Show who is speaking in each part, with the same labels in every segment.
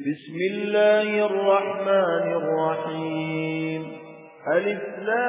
Speaker 1: بسم الله الرحمن الرحيم. ألف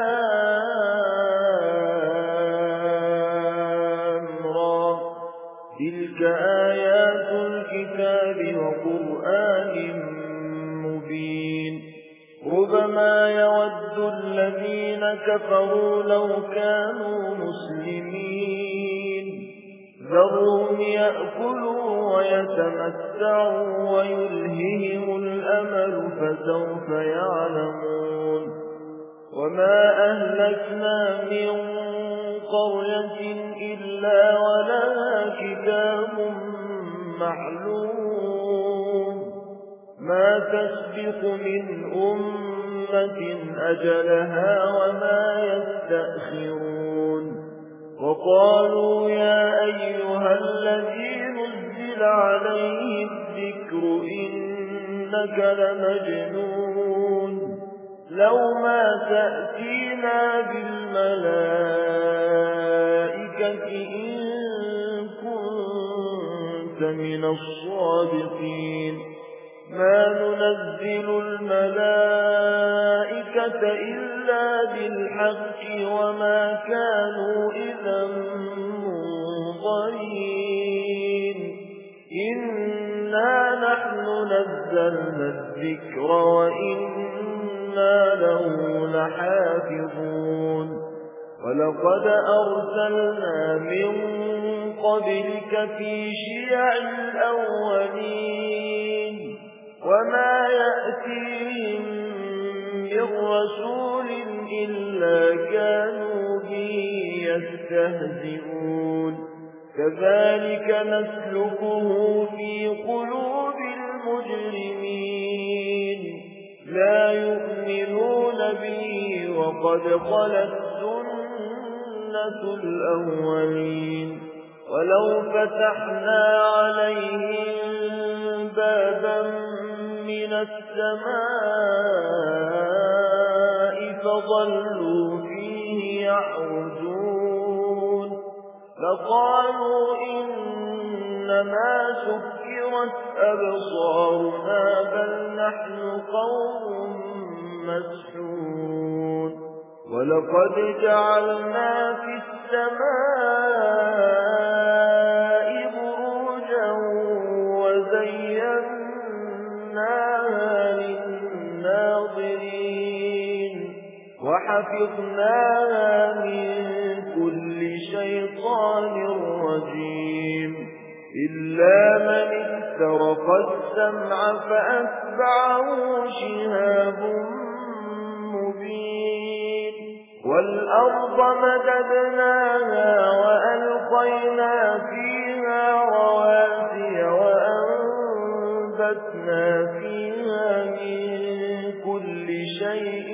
Speaker 1: لام را. تلك آيات الكتاب وقرآن مبين. ربما يود الذين كفروا لو كانوا مسلمين. ذرهم يأكلوا ويتمتعوا ويلههم الأمل فسوف يعلمون. وما أهلكنا من قرية إلا ولها كتاب معلوم. ما تسبق من أمة أجلها وما يستأخرون. وقالوا يا أيها الذي نزل عليه الذكر إنك لمجنون. لو ما تأتينا بالملائكة إن كنت من الصادقين. ما ننزل الملائكة إلا بالحق وما كانوا إذا منظرين. إنا نحن نزلنا الذكر وإنا له لحافظون. ولقد أرسلنا من قبلك في شيع الأولين. وما يأتيهم من رسول إلا كانوا به يستهزئون. كذلك نسلكه في قلوب المجرمين. لا يؤمنون به وقد خلت سنة الأولين. ولو فتحنا عليهم بابا من السماء فظلوا فيه يعرجون لقالوا إنما سكرت أبصارنا بل نحن قوم مسحورون. ولقد جعلنا في السماء بروجا وزيناها للناظرين وحفظناها من كل شيطان رجيم. إلا من استرق السمع فأتبعه شهاب مبين. والأرض مددناها وألقينا فيها رواسي وأنبتنا فيها من كل شيء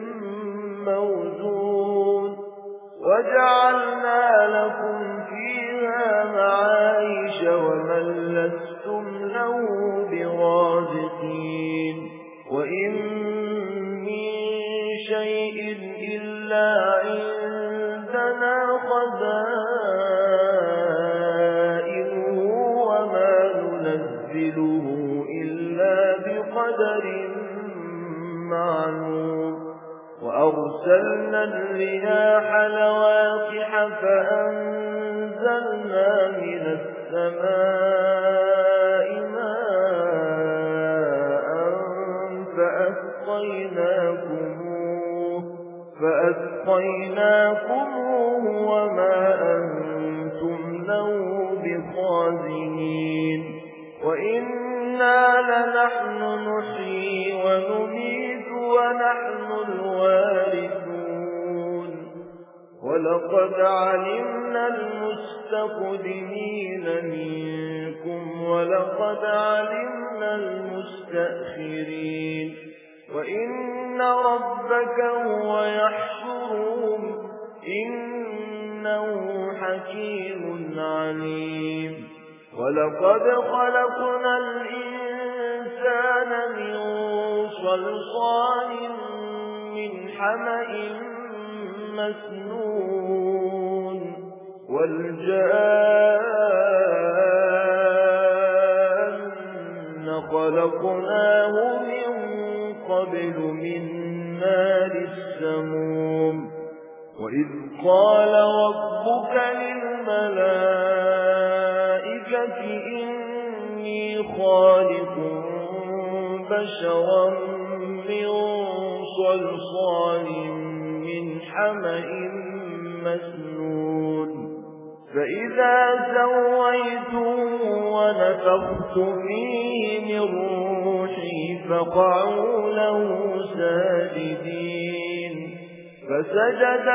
Speaker 1: موزون. وجعلنا لكم فيها معايش ومن لستم له برازقين. وإن من شيء إلا عندنا خزائنه وما ننزله إلا بقدر معلوم. وأرسلنا الرياح لواقح فأنزلنا من السماء ماء فأسقيناكموه وما أنتم له بخازنين. وإنا لنحن نحيي ونميت ونحن الوارثون. ولقد علمنا المستقدمين منكم ولقد علمنا المستأخرين. وإن ربك هو يحشرهم إنه حكيم عليم. ولقد خلقنا الإنسان من صلصال من حمأ مسنون. والجان خلقناه ورزقناه من قبل من نار السموم وإذ قال ربك للملائكة إني خالق بشرا من صلصال من حمأ مسنون فإذا سويته ونفخت فيه من روحي فقعوا له ساجدين فسجد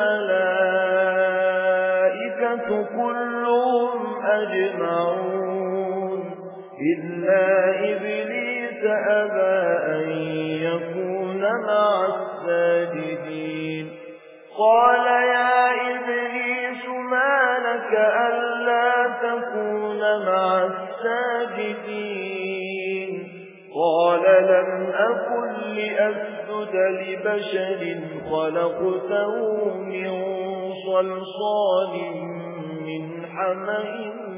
Speaker 1: الملائكة كلهم أجمعون إلا إبليس أبى أن يكون مع الساجدين قال يا إبليس ما لك ألا تكون مع الساجدين قال لم أكن لأسجد لبشر خلقته من صلصال من حمأ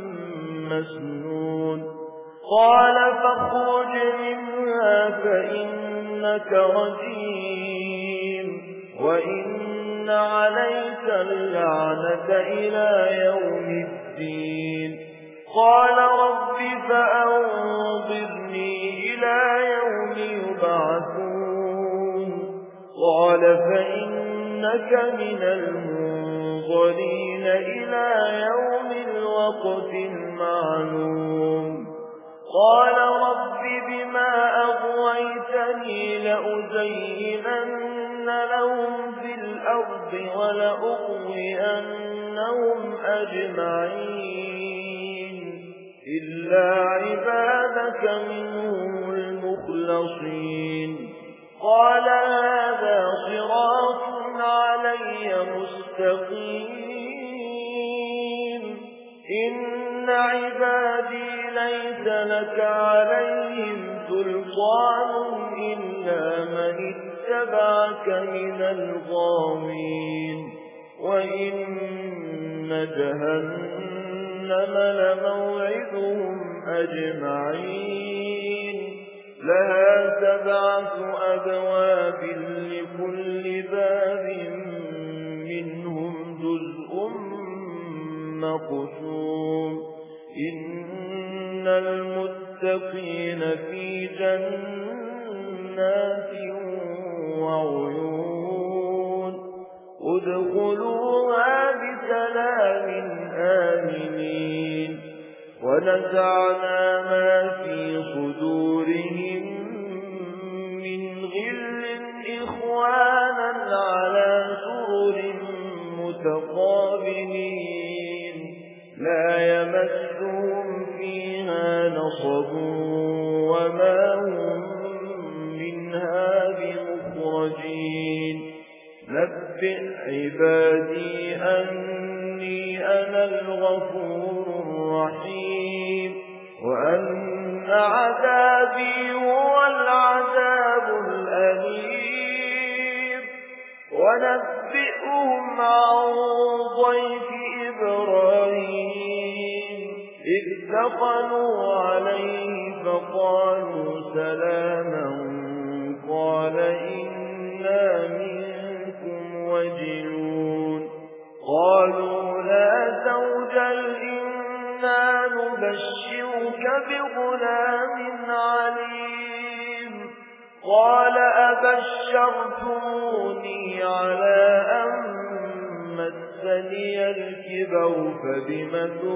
Speaker 1: مسنون قال فاخرج منها فإنك رجيم وإن عليك اللعنة إلى يوم الدين قال رب فأنظرني إلى يوم يبعثون قال فإنك من المنظرين إلى يوم الوقت المعلوم قال رب بما أغويتني لأزينن لهم في الأرض ولأغوينهم أجمعين إلا عبادك منهم المخلصين قال هذا صراط علي مستقيم إن عبادي ليس لك عليهم سلطان إلا من اتبعك من الغاوين وإن جهنم لموعدهم أجمعين لها 7 أبواب لكل باب منهم جزء مقسوم إن المتقين في جنات وعيون ادخلوها بسلام آمنين ونزعنا ما في صدورهم من غل إخوانا على سرر متقابلين لا يمسهم فيها نصب وما هم منها بمخرجين نبئ عبادي أني أنا الغفور الرحيم وأن عذابي هو العذاب الأليم ونبئهم عن ضيف إبراهيم إذ دخلوا عليه فقالوا سلاما قال إنا منكم وجلون قالوا لا توجل إنا نبشرك بغلام عليم قال أبشرتموني على أن مسني الكبر فبم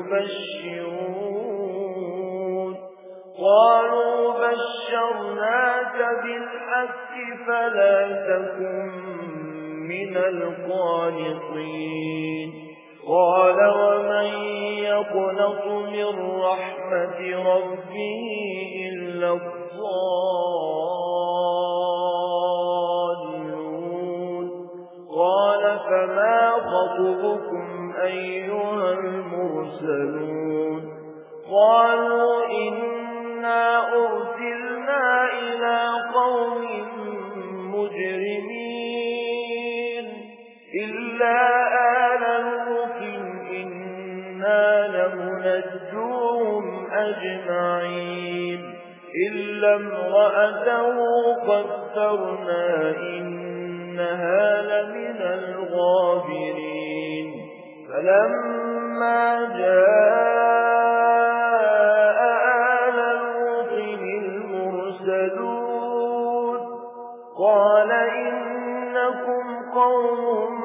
Speaker 1: تبشرون قالوا بشرناك بالحق فلا تكن من القانطين قال ومن يقنط من رحمة ربه إلا الضالون قال فما خطبكم أيها المرسلون قالوا إنا أرسلنا إلى قوم مجرمين إلا آل لوط إنا لمنجوهم أجمعين إلا إلا امرأته قدرنا إنها لمن الغابرين فلما جاء آل لوط المرسلون قال إنكم قوم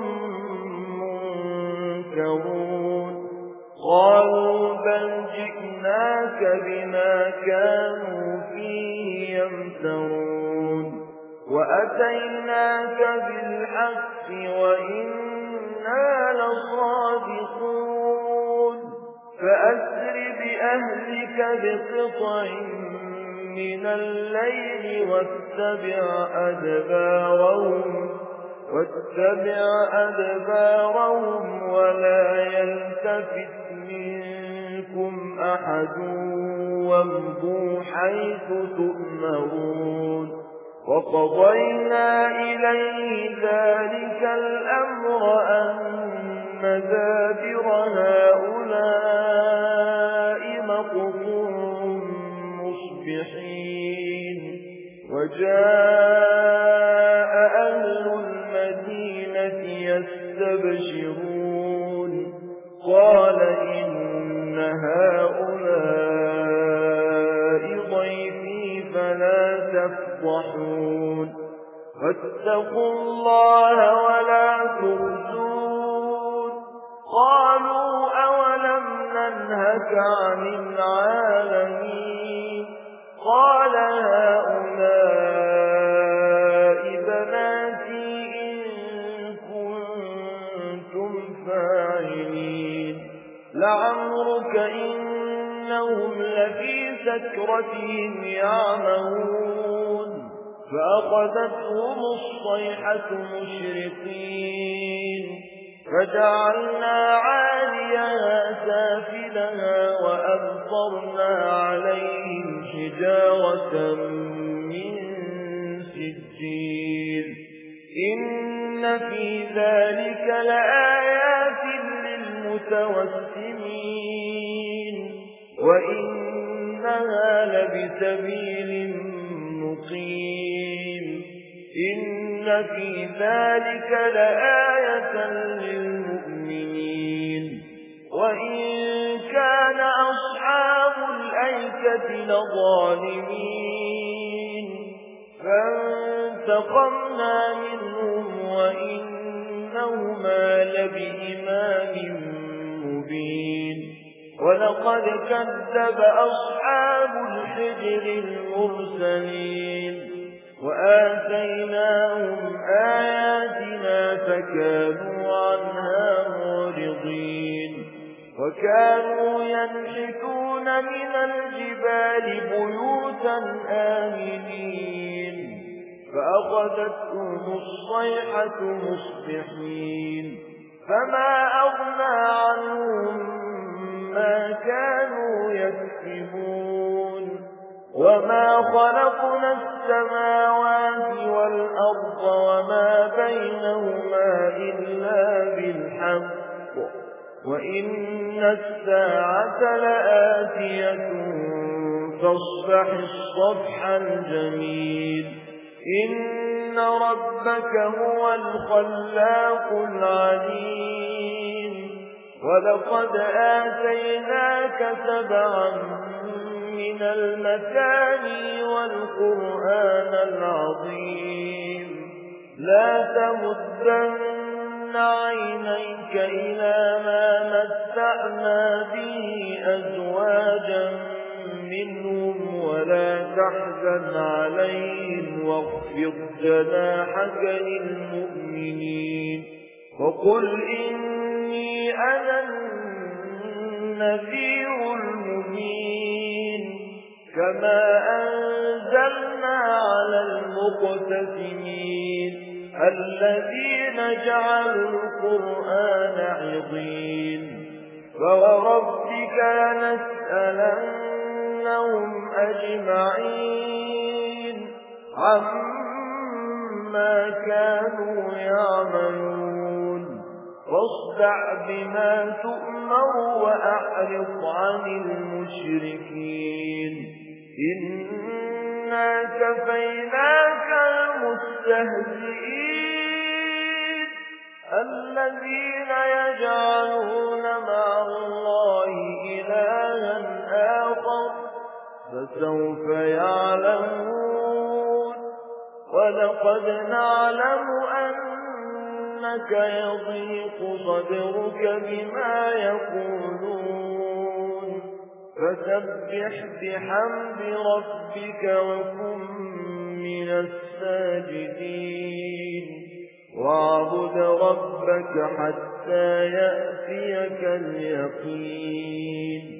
Speaker 1: منكرون قالوا بل جئناك بما كانوا فيه يمترون وأتيناك بالحق وإنا لصادقون فأسر بأهلك بقطع من الليل واتبع أدبارهم ولا يلتفت منكم أحد وامضوا حيث تؤمرون وقضينا إليه ذلك الأمر أن دابر هؤلاء مقطوع مصبحين وجاء أهل المدينة يستبشرون قال إن هؤلاء ضيفي فلا تفضحون واتقوا الله ولا تخزون قالوا أولم ننهك عن العالمين قال هؤلاء بناتي إن كنتم فاعلين لعمرك إنهم لفي سكرتهم يعمهون فأخذتهم الصيحة مشرقين فجعلنا عاليها سافلها وأمطرنا عليهم حجارة من سجيل إن في ذلك لآيات للمتوسمين وإنها لبسبيل مقيم إن في ذلك لآية للمؤمنين وإن كان أصحاب الأيكة لظالمين فانتقمنا منهم وإنهما لبإمام مبين ولقد كذب أصحاب الحجر المرسلين وآتيناهم آياتنا فكانوا عنها معرضين وكانوا ينحتون من الجبال بيوتا آمنين فأخذتهم الصيحة مصبحين فما أغنى عنهم ما كانوا يكسبون وما خلقنا السماوات والأرض وما بينهما إلا بالحق وإن الساعة لآتية فاصفح الصفح الجميل إن ربك هو الخلاق العليم ولقد آتيناك 7 من المثاني والقرآن العظيم لا تمدن عينيك إلى ما متعنا به أزواجا منهم ولا تحزن عليهم واخفض جناحك للمؤمنين وقل إني أنا النذير المبين كما أنزلنا على المقتسمين الذين جعلوا القرآن عضين فوربك لنسألنهم أجمعين عما كانوا يعملون فاصدع بما تؤمر وأعرض عن المشركين إنا كفيناك المستهزئين الذين يجعلون مع الله إلها آخر فسوف يعلمون ولقد نعلم أنك يضيق صدرك بما يقولون فسبح بحمد ربك وكن من الساجدين واعبد ربك حتى يأتيك اليقين